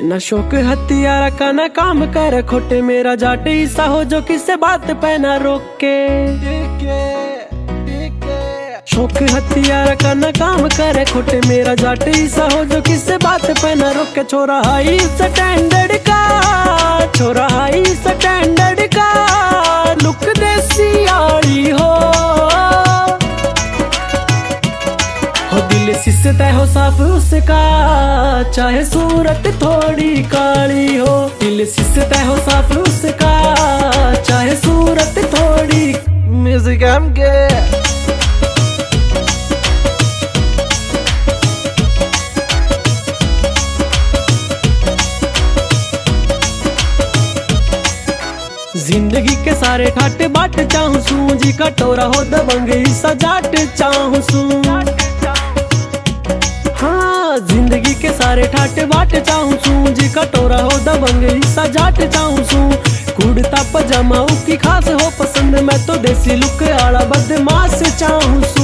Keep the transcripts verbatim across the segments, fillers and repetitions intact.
ना शौक हथियारा का ना काम कर खोटे, मेरा जाट ईसा हो जो किसे बात पे ना रोके। शौक हथियारा का ना काम करे खोटे, मेरा जाट ईसा हो जो किसे बात पे ना रोके। छोरा हाई स्टैंडर्ड का, छोरा हाई स्टैंडर्ड का, लुक देसी आड़ी हो हो दिल सिसता हो साफ उसका, चाहे सूरत थोड़ी काली हो। दिल सिसता हो साफ उसका, चाहे सूरत थोड़ी। म्यूजिक एम के जिंदगी के सारे ठाट बाट चाहूं सू, जी कटोरा हो दबंग सजाट चाहूं सू। हाँ जिंदगी के सारे ठाट बाट चाहूं सू, जी कटोरा हो दबंग सजाट चाहूं सू। कुर्ता पजामा की खास हो पसंद, मैं तो देसी लुक आला बदमाश चाहूं सू।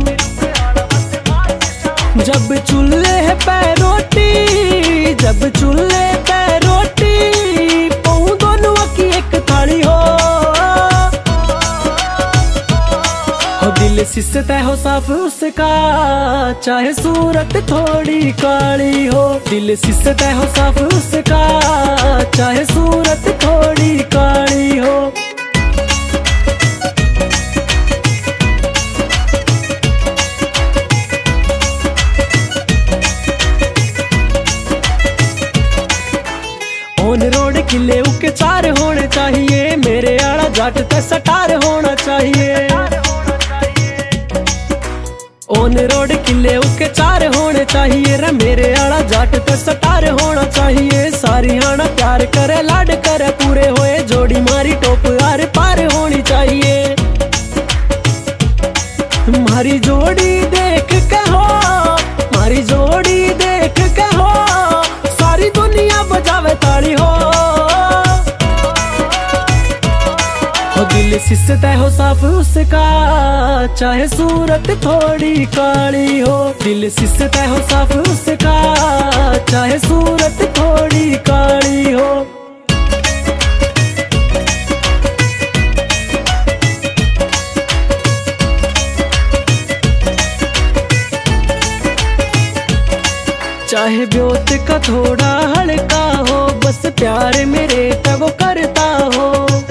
जब चूल्हे है पे रोटी, जब चूल्हे पे रोटी, पहू दोनों की एक थाली हो हो दिल सिसता हो साफ उसका, चाहे सूरत थोड़ी काली हो। दिल सिसता हो साफ उसका, चाहे सूरत थोड़ी काली हो। ऑन रोड किले उके चार होने चाहिए, मेरे आड़ा जाट ते सटार होना चाहिए। ऑन रोड किले उके चार होने चाहिए, रे मेरे आड़ा जाट ते सटार होना चाहिए। सारी आना प्यार करे लाड करे पूरे होए, जोड़ी मारी टोप आर पार होनी चाहिए। मारी जोड़ी देख के हो, मारी जोड़ी देख के हो, सारी दुनिया बजावे ताली हो हो दिल सिसता हो साफ उसका, चाहे सूरत थोड़ी काली हो। दिल सिसता हो साफ उसका, चाहे सूरत थोड़ी काली हो। चाहे ब्योत का थोड़ा हल्का हो, बस प्यार मेरे तब वो करता हो।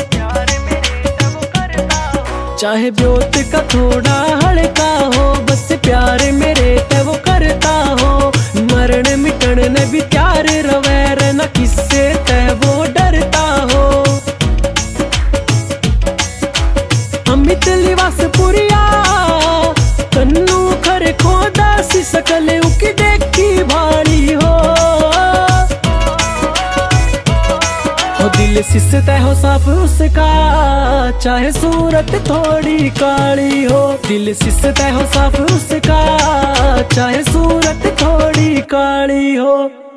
चाहे ब्योत का थोड़ा हल्का हो, बस प्यार मेरे तब वो करता हो। मरण मिटन ने भी प्यार रवैर, न किससे तब वो डरता हो। अमित लिवास पुरिया कन्नू खर खोदा सी सकल उकी देखी भारी हो हो दिल सिसता हो साफ उसका, चाहे सूरत थोड़ी काली हो। दिल सिसता हो साफ उसका, चाहे सूरत थोड़ी काली हो।